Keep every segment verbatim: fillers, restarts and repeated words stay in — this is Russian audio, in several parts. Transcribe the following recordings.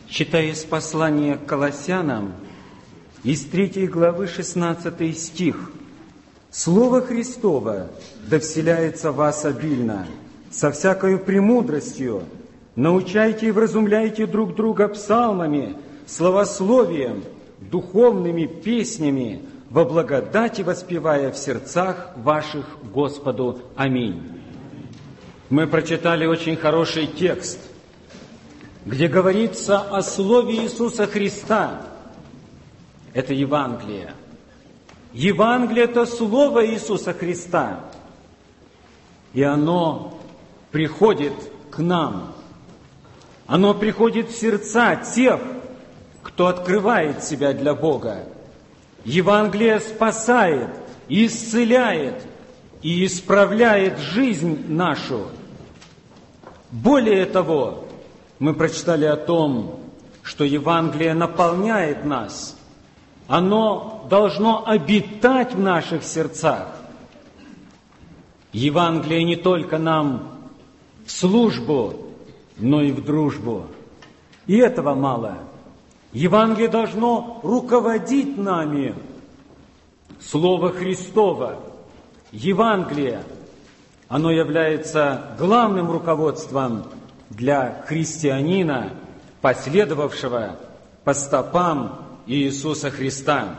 Читая из послания к Колоссянам, из третьей главы, шестнадцатый стих. «Слово Христово да вселяется в вас обильно, со всякою премудростью, научайте и вразумляйте друг друга псалмами, словословием, духовными песнями, во благодати воспевая в сердцах ваших Господу. Аминь». Мы прочитали очень хороший текст, где говорится о Слове Иисуса Христа. Это Евангелие. Евангелие – это Слово Иисуса Христа. И оно приходит к нам. Оно приходит в сердца тех, кто открывает себя для Бога. Евангелие спасает, исцеляет и исправляет жизнь нашу. Более того, мы прочитали о том, что Евангелие наполняет нас. Оно должно обитать в наших сердцах. Евангелие не только нам в службу, но и в дружбу. И этого мало. Евангелие должно руководить нами. Слово Христово, Евангелие, оно является главным руководством для христианина, последовавшего по стопам Иисуса Христа.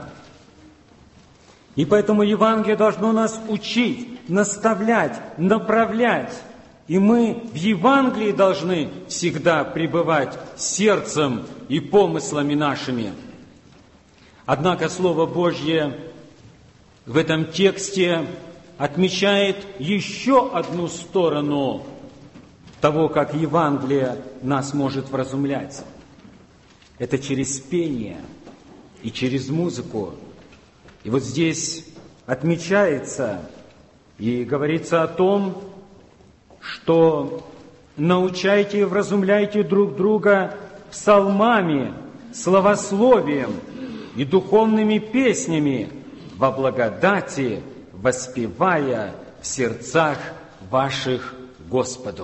И поэтому Евангелие должно нас учить, наставлять, направлять. И мы в Евангелии должны всегда пребывать сердцем и помыслами нашими. Однако Слово Божье в этом тексте отмечает еще одну сторону того, как Евангелие нас может вразумлять. Это через пение и через музыку. И вот здесь отмечается и говорится о том, что научайте и вразумляйте друг друга псалмами, словословием и духовными песнями во благодати, воспевая в сердцах ваших Господу.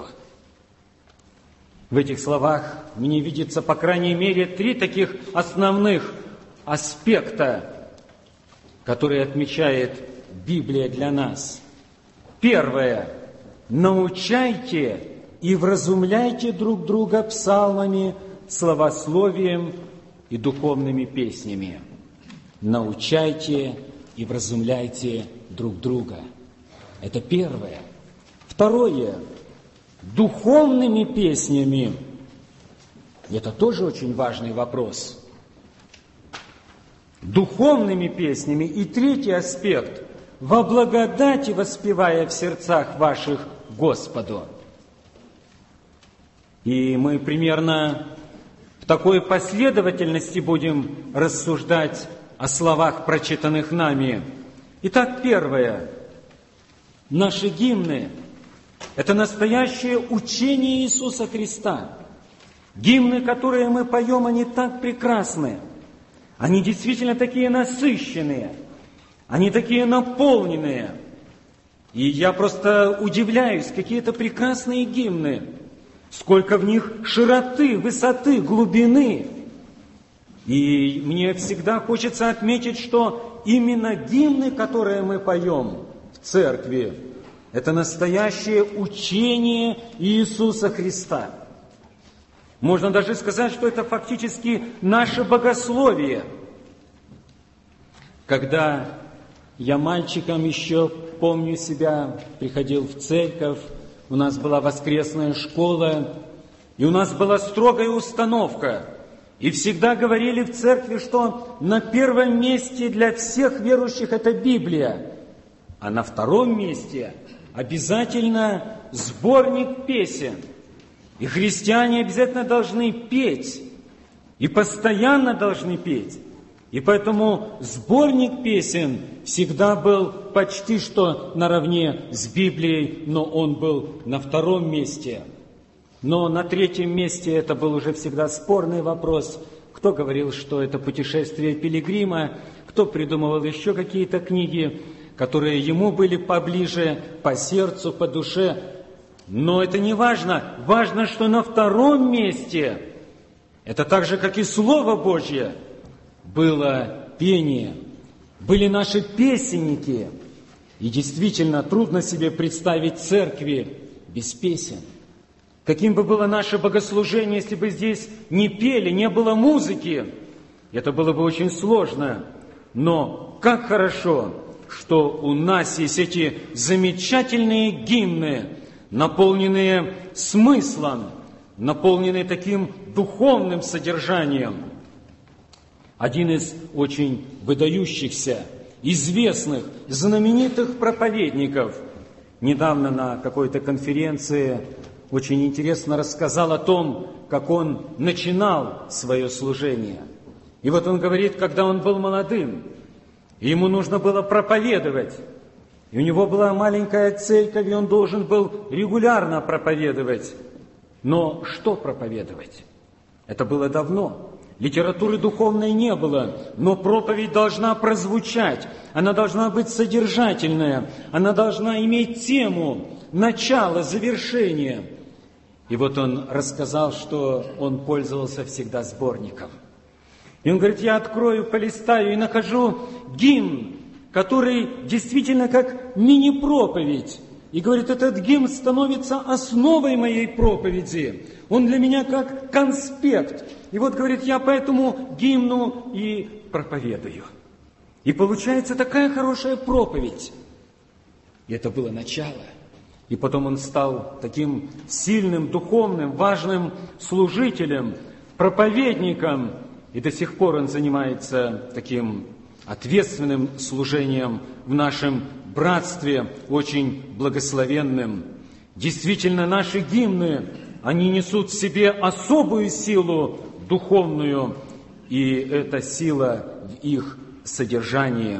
В этих словах мне видится, по крайней мере, три таких основных аспекта, которые отмечает Библия для нас. Первое. Научайте и вразумляйте друг друга псалмами, словословием и духовными песнями. Научайте и вразумляйте друг друга. Это первое. Второе. Духовными песнями. Это тоже очень важный вопрос. Духовными песнями. И третий аспект. Во благодати воспевая в сердцах ваших Господу. И мы примерно в такой последовательности будем рассуждать о словах, прочитанных нами. Итак, первое. Наши гимны – это настоящее учение Иисуса Христа. Гимны, которые мы поем, они так прекрасны. Они действительно такие насыщенные. Они такие наполненные. И я просто удивляюсь, какие-то прекрасные гимны. Сколько в них широты, высоты, глубины. И мне всегда хочется отметить, что именно гимны, которые мы поем в церкви, это настоящее учение Иисуса Христа. Можно даже сказать, что это фактически наше богословие. Когда я мальчиком еще помню себя, приходил в церковь, у нас была воскресная школа, и у нас была строгая установка. И всегда говорили в церкви, что на первом месте для всех верующих это Библия, а на втором месте обязательно сборник песен. И христиане обязательно должны петь, и постоянно должны петь. И поэтому сборник песен всегда был почти что наравне с Библией, но он был на втором месте. Но на третьем месте это был уже всегда спорный вопрос. Кто говорил, что это путешествие пилигрима, кто придумывал еще какие-то книги, которые ему были поближе, по сердцу, по душе. Но это не важно. Важно, что на втором месте Это так же, как и Слово Божье, было пение, были наши песенники. И действительно, трудно себе представить церкви без песен. Каким бы было наше богослужение, если бы здесь не пели, не было музыки, это было бы очень сложно. Но как хорошо, что у нас есть эти замечательные гимны, наполненные смыслом, наполненные таким духовным содержанием. Один из очень выдающихся, известных, знаменитых проповедников недавно на какой-то конференции очень интересно рассказал о том, как он начинал свое служение. И вот он говорит, когда он был молодым, и ему нужно было проповедовать, и у него была маленькая церковь, и он должен был регулярно проповедовать. Но что проповедовать? Это было давно. Литературы духовной не было, но проповедь должна прозвучать, она должна быть содержательная, она должна иметь тему, начало, завершение. И вот он рассказал, что он пользовался всегда сборником. И он говорит, я открою, полистаю и нахожу гимн, который действительно как мини-проповедь. И говорит, этот гимн становится основой моей проповеди. Он для меня как конспект. И вот, говорит, я по этому гимну и проповедую. И получается такая хорошая проповедь. И это было начало. И потом он стал таким сильным, духовным, важным служителем, проповедником. И до сих пор он занимается таким ответственным служением в нашем братстве, очень благословенным. Действительно, наши гимны, они несут в себе особую силу духовную, и эта сила в их содержании.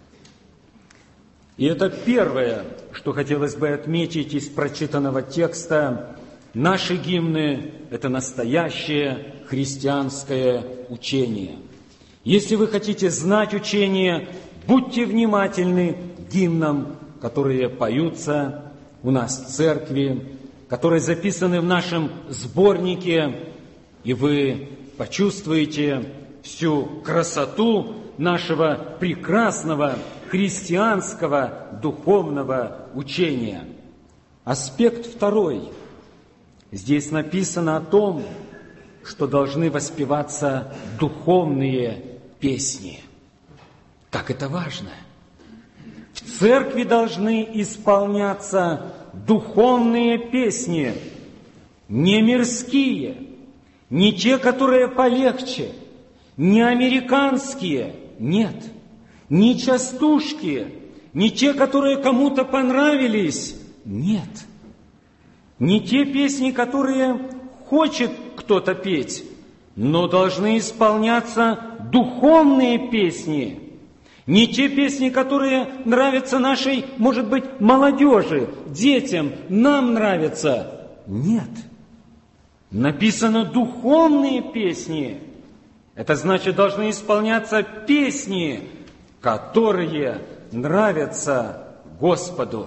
И это первое, что хотелось бы отметить из прочитанного текста. Наши гимны – это настоящее христианское учение. Если вы хотите знать учение, будьте внимательны к гимнам, которые поются у нас в церкви, которые записаны в нашем сборнике, и вы почувствуете всю красоту нашего прекрасного христианского духовного учения. Аспект второй. Здесь написано о том, что должны воспеваться духовные песни. Как это важно! В церкви должны исполняться духовные песни, не мирские, не те, которые полегче, не американские, нет, не частушки, не те, которые кому-то понравились, нет, не те песни, которые хочет кто-то петь, но должны исполняться духовные песни, не те песни, которые нравятся нашей, может быть, молодежи, детям, нам нравятся. Нет. Написано духовные песни. Это значит, должны исполняться песни, которые нравятся Господу.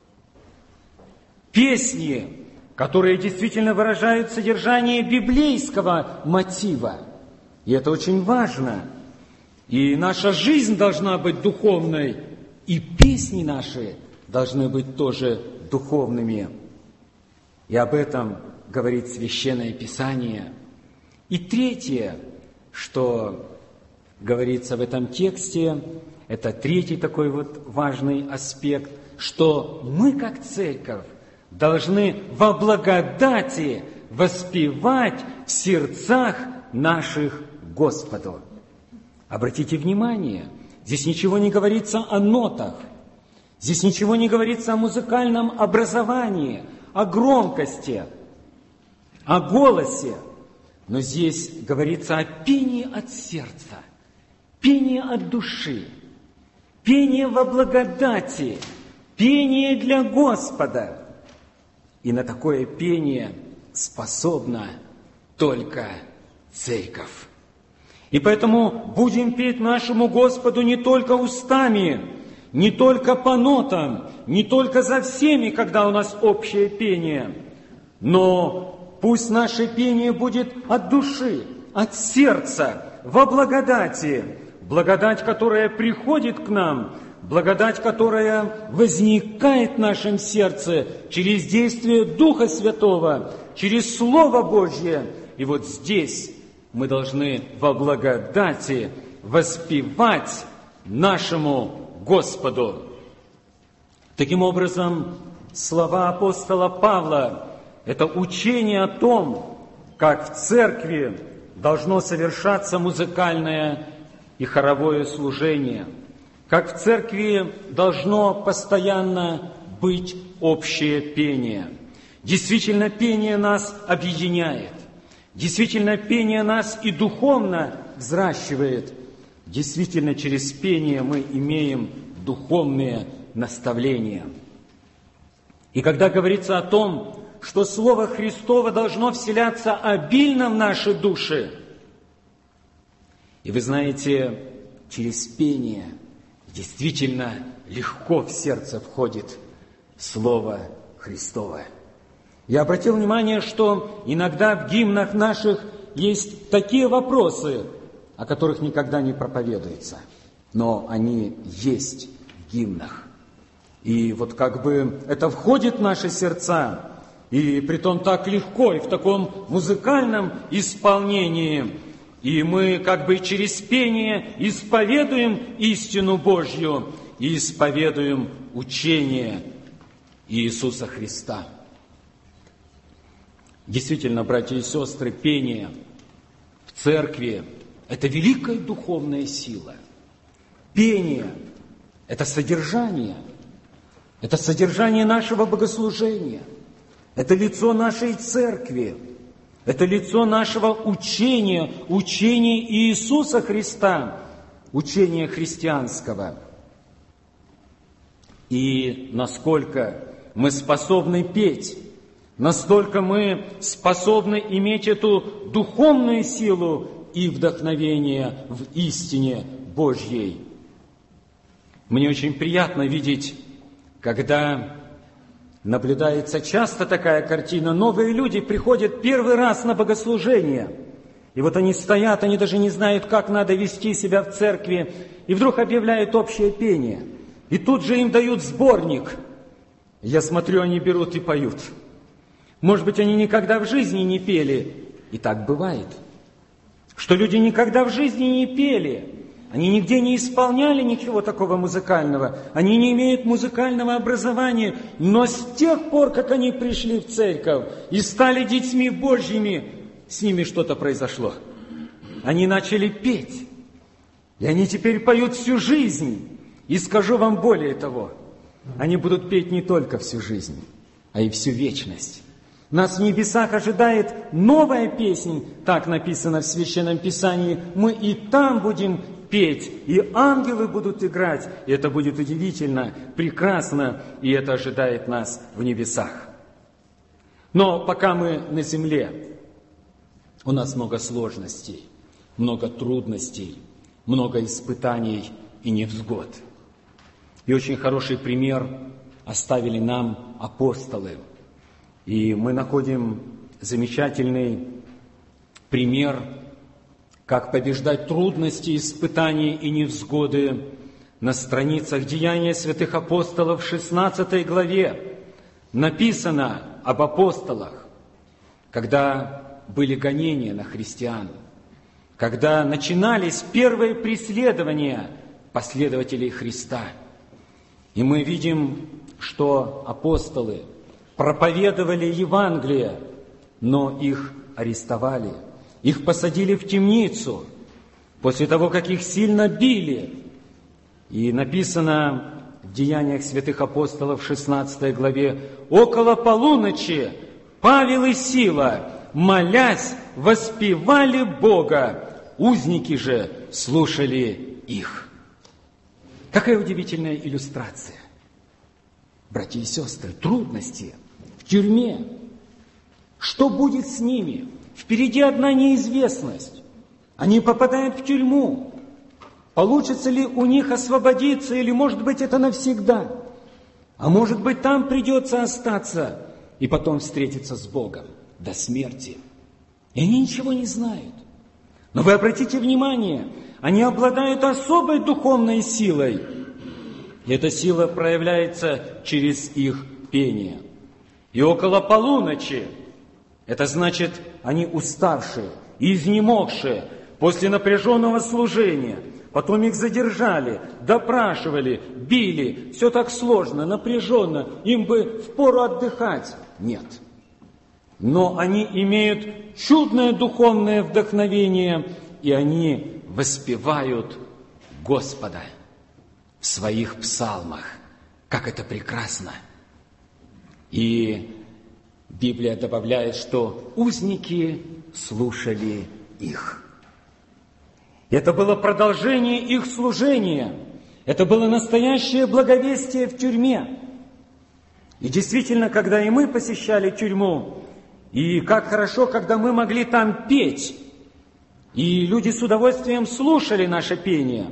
Песни, которые действительно выражают содержание библейского мотива. И это очень важно. И наша жизнь должна быть духовной, и песни наши должны быть тоже духовными. И об этом говорит Священное Писание. И третье, что говорится в этом тексте, это третий такой вот важный аспект, что мы, как церковь, должны во благодати воспевать в сердцах наших Господу. Обратите внимание, здесь ничего не говорится о нотах, здесь ничего не говорится о музыкальном образовании, о громкости, о голосе, но здесь говорится о пении от сердца, пении от души, пение во благодати, пение для Господа. И на такое пение способна только церковь. И поэтому будем петь нашему Господу не только устами, не только по нотам, не только за всеми, когда у нас общее пение, но пусть наше пение будет от души, от сердца, во благодати. Благодать, которая приходит к нам, благодать, которая возникает в нашем сердце через действие Духа Святого, через Слово Божье. И вот здесь мы должны во благодати воспевать нашему Господу. Таким образом, слова апостола Павла – это учение о том, как в церкви должно совершаться музыкальное и хоровое служение, как в церкви должно постоянно быть общее пение. Действительно, пение нас объединяет. Действительно, пение нас и духовно взращивает. Действительно, через пение мы имеем духовные наставления. И когда говорится о том, что Слово Христово должно вселяться обильно в наши души, и вы знаете, через пение действительно легко в сердце входит Слово Христово. Я обратил внимание, что иногда в гимнах наших есть такие вопросы, о которых никогда не проповедуется, но они есть в гимнах. И вот как бы это входит в наши сердца, и притом так легко, и в таком музыкальном исполнении. И мы как бы через пение исповедуем истину Божью и исповедуем учение Иисуса Христа. Действительно, братья и сестры, пение в церкви – это великая духовная сила. Пение – это содержание, это содержание нашего богослужения, это лицо нашей церкви, это лицо нашего учения, учения Иисуса Христа, учения христианского. И насколько мы способны петь, настолько мы способны иметь эту духовную силу и вдохновение в истине Божьей. Мне очень приятно видеть, когда наблюдается часто такая картина. Новые люди приходят первый раз на богослужение. И вот они стоят, они даже не знают, как надо вести себя в церкви. И вдруг объявляют общее пение. И тут же им дают сборник. Я смотрю, они берут и поют. Может быть, они никогда в жизни не пели. И так бывает, что люди никогда в жизни не пели. Они нигде не исполняли ничего такого музыкального. Они не имеют музыкального образования. Но с тех пор, как они пришли в церковь и стали детьми Божьими, с ними что-то произошло. Они начали петь. И они теперь поют всю жизнь. И скажу вам более того, они будут петь не только всю жизнь, а и всю вечность. Нас в небесах ожидает новая песня, так написано в Священном Писании. Мы и там будем петь, и ангелы будут играть. И это будет удивительно, прекрасно, и это ожидает нас в небесах. Но пока мы на земле, у нас много сложностей, много трудностей, много испытаний и невзгод. И очень хороший пример оставили нам апостолы. И мы находим замечательный пример, как побеждать трудности, испытания и невзгоды на страницах Деяния святых апостолов в шестнадцатой главе. Написано об апостолах, когда были гонения на христиан, когда начинались первые преследования последователей Христа. И мы видим, что апостолы проповедовали Евангелие, но их арестовали, их посадили в темницу после того, как их сильно били. И написано в Деяниях святых апостолов в шестнадцатой главе: «Около полуночи Павел и Сила, молясь, воспевали Бога, узники же слушали их». Какая удивительная иллюстрация. Братья и сестры, трудности в тюрьме. Что будет с ними? Впереди одна неизвестность. Они попадают в тюрьму. Получится ли у них освободиться, или, может быть, это навсегда? А может быть, там придется остаться и потом встретиться с Богом до смерти. И они ничего не знают. Но вы обратите внимание, они обладают особой духовной силой. И эта сила проявляется через их пение. И около полуночи, это значит, они уставшие, изнемогшие после напряженного служения. Потом их задержали, допрашивали, били. Все так сложно, напряженно. Им бы впору отдыхать. Нет. Но они имеют чудное духовное вдохновение, и они воспевают Господа в своих псалмах. Как это прекрасно! И Библия добавляет, что узники слушали их. Это было продолжение их служения. Это было настоящее благовестие в тюрьме. И действительно, когда и мы посещали тюрьму, и как хорошо, когда мы могли там петь, и люди с удовольствием слушали наше пение.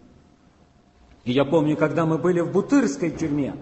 И я помню, когда мы были в Бутырской тюрьме,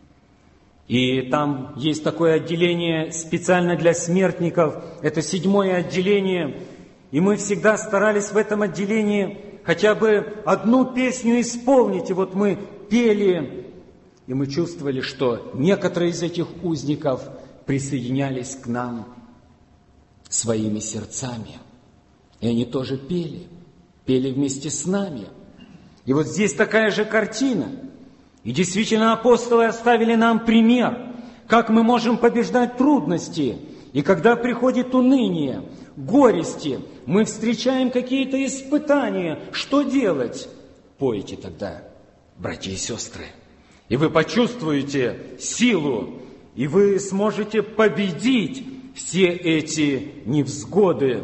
и там есть такое отделение специально для смертников, это седьмое отделение, и мы всегда старались в этом отделении хотя бы одну песню исполнить, и вот мы пели, и мы чувствовали, что некоторые из этих узников присоединялись к нам своими сердцами. И они тоже пели, пели вместе с нами. И вот здесь такая же картина. И действительно апостолы оставили нам пример, как мы можем побеждать трудности. И когда приходит уныние, горести, мы встречаем какие-то испытания, что делать? Пойте тогда, братья и сестры. И вы почувствуете силу, и вы сможете победить все эти невзгоды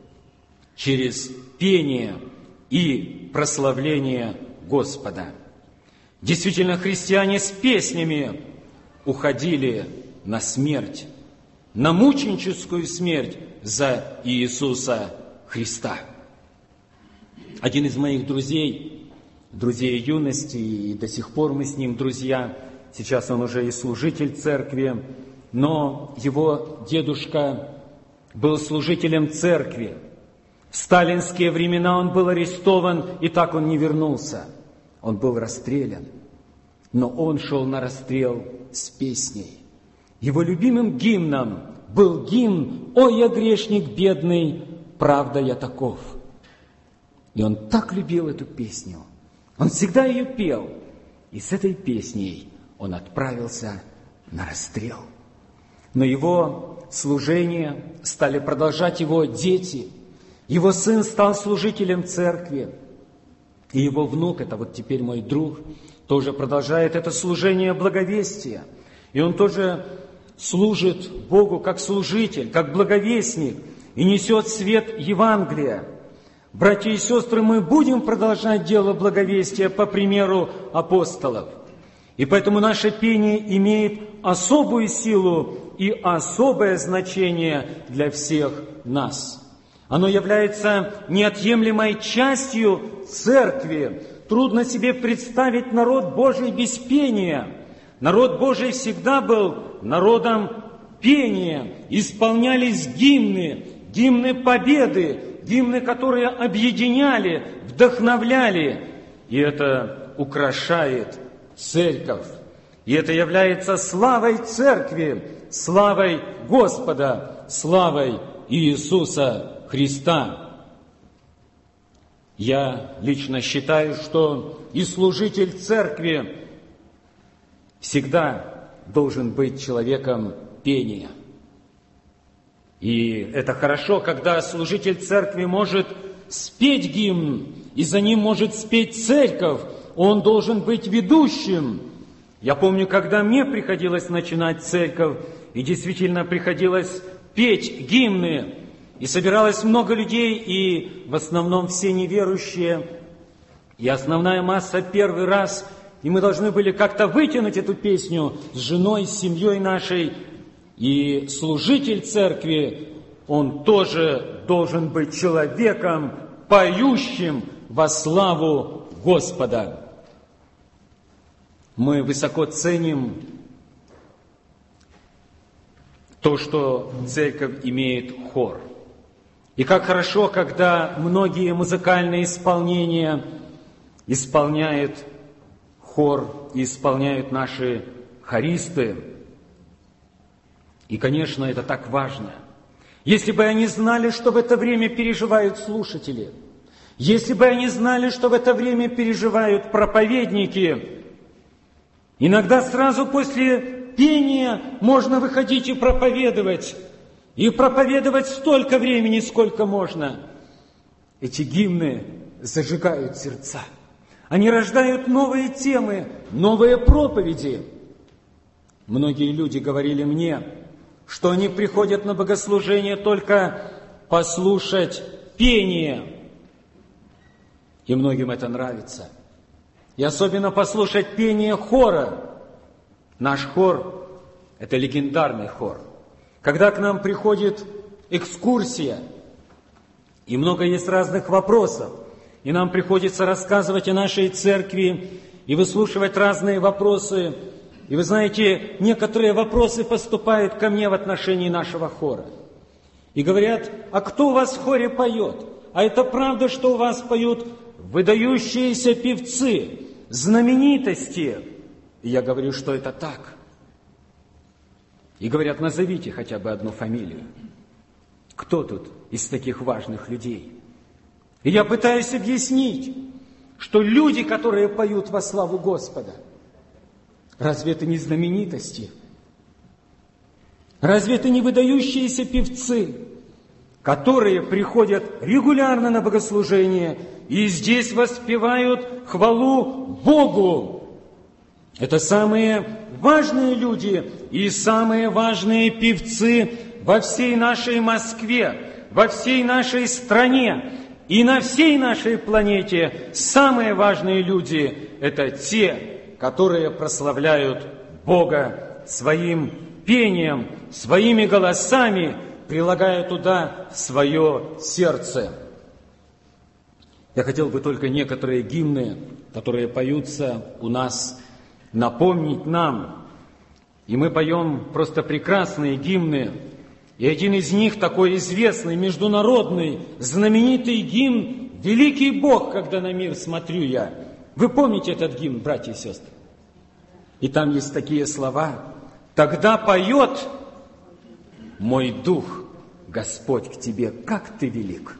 через пение и прославление Господа. Действительно, христиане с песнями уходили на смерть, на мученическую смерть за Иисуса Христа. Один из моих друзей, друзей юности, и до сих пор мы с ним друзья, сейчас он уже и служитель церкви, но его дедушка был служителем церкви. В сталинские времена он был арестован, и так он не вернулся. Он был расстрелян. Но он шел на расстрел с песней. Его любимым гимном был гимн «Ой, я грешник бедный, правда я таков». И он так любил эту песню. Он всегда ее пел. И с этой песней он отправился на расстрел. Но его служение стали продолжать его дети. Его сын стал служителем церкви. И его внук, это вот теперь мой друг, тоже продолжает это служение благовестия. И он тоже служит Богу как служитель, как благовестник, и несет свет Евангелия. Братья и сестры, мы будем продолжать дело благовестия по примеру апостолов. И поэтому наше пение имеет особую силу и особое значение для всех нас. Оно является неотъемлемой частью церкви. Трудно себе представить народ Божий без пения. Народ Божий всегда был народом пения. Исполнялись гимны, гимны победы, гимны, которые объединяли, вдохновляли. И это украшает церковь. И это является славой церкви, славой Господа, славой Иисуса Христа. Я лично считаю, что и служитель церкви всегда должен быть человеком пения. И это хорошо, когда служитель церкви может спеть гимн, и за ним может спеть церковь. Он должен быть ведущим. Я помню, когда мне приходилось начинать церковь, и действительно приходилось петь гимны, и собиралось много людей, и в основном все неверующие, и основная масса первый раз, и мы должны были как-то вытянуть эту песню с женой, с семьей нашей, и служитель церкви, он тоже должен быть человеком, поющим во славу Господа. Мы высоко ценим то, что церковь имеет хор. И как хорошо, когда многие музыкальные исполнения исполняет хор и исполняют наши хористы. И, конечно, это так важно. Если бы они знали, что в это время переживают слушатели, если бы они знали, что в это время переживают проповедники, иногда сразу после пения можно выходить и проповедовать, и проповедовать столько времени, сколько можно. Эти гимны зажигают сердца. Они рождают новые темы, новые проповеди. Многие люди говорили мне, что они приходят на богослужение только послушать пение. И многим это нравится. И особенно послушать пение хора. Наш хор – это легендарный хор. Когда к нам приходит экскурсия, и много есть разных вопросов, и нам приходится рассказывать о нашей церкви, и выслушивать разные вопросы. И вы знаете, некоторые вопросы поступают ко мне в отношении нашего хора. И говорят, а кто у вас в хоре поет? А это правда, что у вас поют выдающиеся певцы, знаменитости? И я говорю, что это так. И говорят, назовите хотя бы одну фамилию. Кто тут из таких важных людей? И я пытаюсь объяснить, что люди, которые поют во славу Господа, разве это не знаменитости? Разве это не выдающиеся певцы, которые приходят регулярно на богослужение и здесь воспевают хвалу Богу? Это самые важные люди и самые важные певцы во всей нашей Москве, во всей нашей стране и на всей нашей планете. Самые важные люди – это те, которые прославляют Бога своим пением, своими голосами, прилагая туда свое сердце. Я хотел бы только некоторые гимны, которые поются у нас, напомнить нам. И мы поем просто прекрасные гимны. И один из них такой известный, международный, знаменитый гимн «Великий Бог, когда на мир смотрю я». Вы помните этот гимн, братья и сестры? И там есть такие слова: «Тогда поет мой дух, Господь к тебе, как ты велик».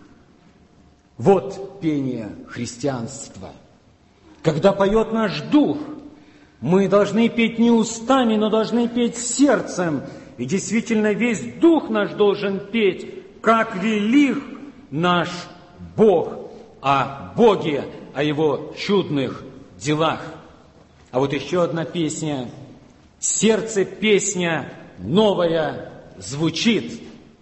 Вот пение христианства. Когда поет наш дух, мы должны петь не устами, но должны петь сердцем. И действительно весь дух наш должен петь, как велик наш Бог, о Боге, о Его чудных делах. А вот еще одна песня. «Сердце песня новая звучит».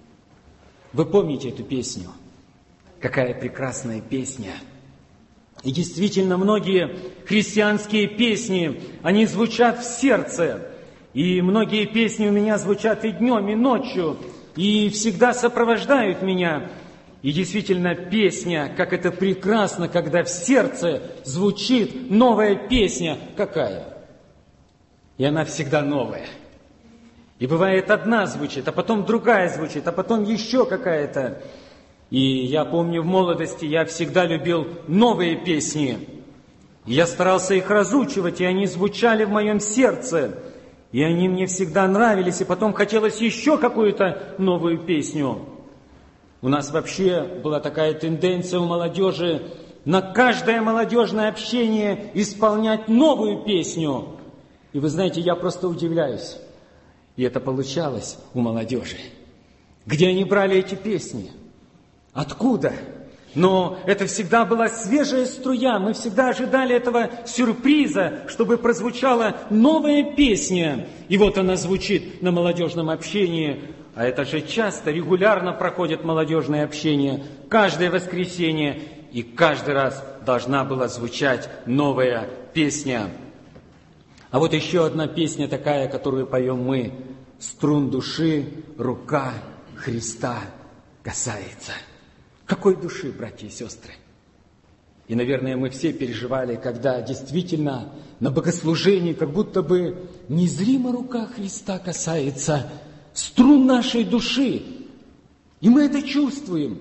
Вы помните эту песню? Какая прекрасная песня. И действительно, многие христианские песни, они звучат в сердце. И многие песни у меня звучат и днем, и ночью, и всегда сопровождают меня. И действительно, песня, как это прекрасно, когда в сердце звучит новая песня. Какая? И она всегда новая. И бывает, одна звучит, а потом другая звучит, а потом еще какая-то. И я помню, в молодости я всегда любил новые песни. И я старался их разучивать, и они звучали в моем сердце. И они мне всегда нравились, и потом хотелось еще какую-то новую песню. У нас вообще была такая тенденция у молодежи на каждое молодежное общение исполнять новую песню. И вы знаете, я просто удивляюсь. И это получалось у молодежи. Где они брали эти песни? Откуда? Но это всегда была свежая струя. Мы всегда ожидали этого сюрприза, чтобы прозвучала новая песня. И вот она звучит на молодежном общении. А это же часто, регулярно проходит молодежное общение. Каждое воскресенье. И каждый раз должна была звучать новая песня. А вот еще одна песня такая, которую поем мы. «Струн души рука Христа касается». Какой души, братья и сестры? И, наверное, мы все переживали, когда действительно на богослужении как будто бы незримо рука Христа касается струн нашей души. И мы это чувствуем.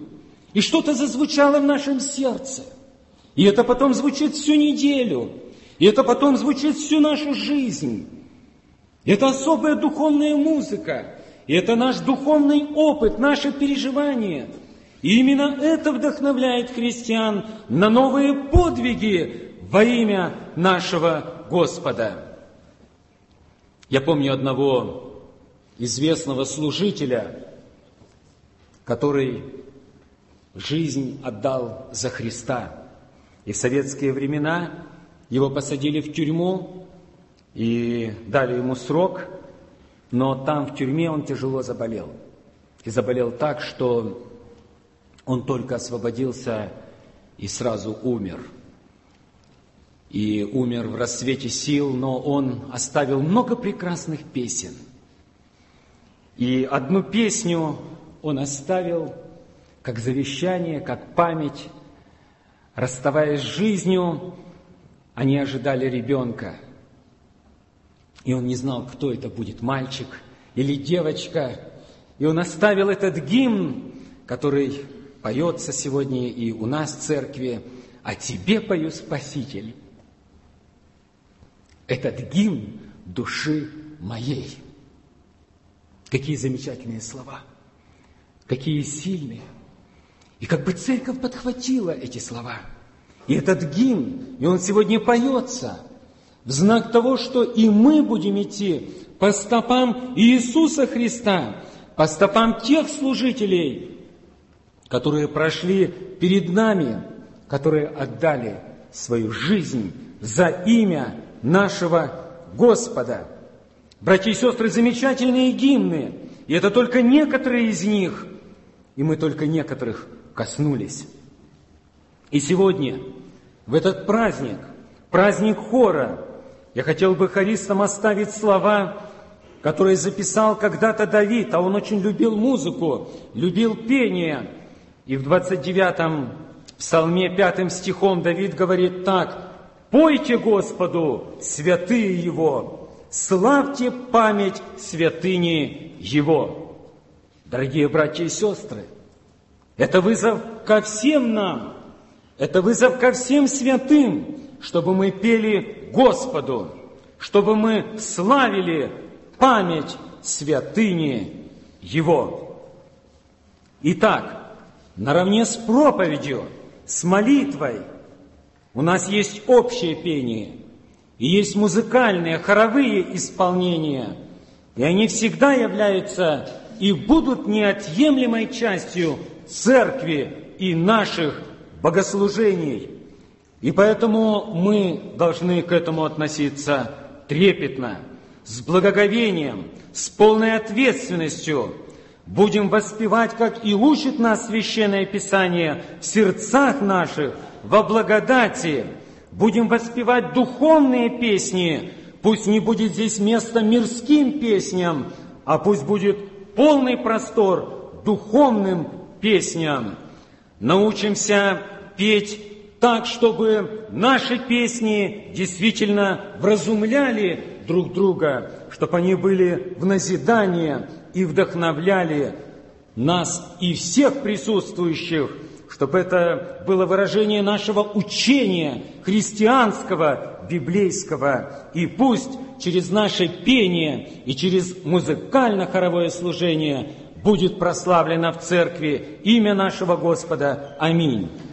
И что-то зазвучало в нашем сердце. И это потом звучит всю неделю. И это потом звучит всю нашу жизнь. Это особая духовная музыка. И это наш духовный опыт, наше переживание. И именно это вдохновляет христиан на новые подвиги во имя нашего Господа. Я помню одного известного служителя, который жизнь отдал за Христа. И в советские времена его посадили в тюрьму и дали ему срок, но там в тюрьме он тяжело заболел. И заболел так, что он только освободился и сразу умер. И умер в расцвете сил, но он оставил много прекрасных песен. И одну песню он оставил как завещание, как память. Расставаясь с жизнью, они ожидали ребенка. И он не знал, кто это будет, мальчик или девочка. И он оставил этот гимн, который поется сегодня и у нас в церкви: «О тебе пою, Спаситель». Этот гимн души моей. Какие замечательные слова, какие сильные. И как бы церковь подхватила эти слова. И этот гимн, и он сегодня поется в знак того, что и мы будем идти по стопам Иисуса Христа, по стопам тех служителей, которые прошли перед нами, которые отдали свою жизнь за имя нашего Господа. Братья и сестры, замечательные гимны, и это только некоторые из них, и мы только некоторых коснулись. И сегодня, в этот праздник, праздник хора, я хотел бы хористам оставить слова, которые записал когда-то Давид, а он очень любил музыку, любил пение. И в двадцать девятом псалме пятым стихом Давид говорит так: «Пойте Господу, святые Его, славьте память святыни Его». Дорогие братья и сестры, это вызов ко всем нам, это вызов ко всем святым, чтобы мы пели Господу, чтобы мы славили память святыни Его. Итак, наравне с проповедью, с молитвой у нас есть общее пение, и есть музыкальные, хоровые исполнения, и они всегда являются и будут неотъемлемой частью церкви и наших богослужений. И поэтому мы должны к этому относиться трепетно, с благоговением, с полной ответственностью. Будем воспевать, как и учит нас Священное Писание, в сердцах наших, во благодати. Будем воспевать духовные песни. Пусть не будет здесь места мирским песням, а пусть будет полный простор духовным песням. Научимся петь так, чтобы наши песни действительно вразумляли друг друга, чтобы они были в назидание и вдохновляли нас и всех присутствующих, чтобы это было выражение нашего учения христианского, библейского. И пусть через наше пение и через музыкально-хоровое служение будет прославлено в церкви имя нашего Господа. Аминь.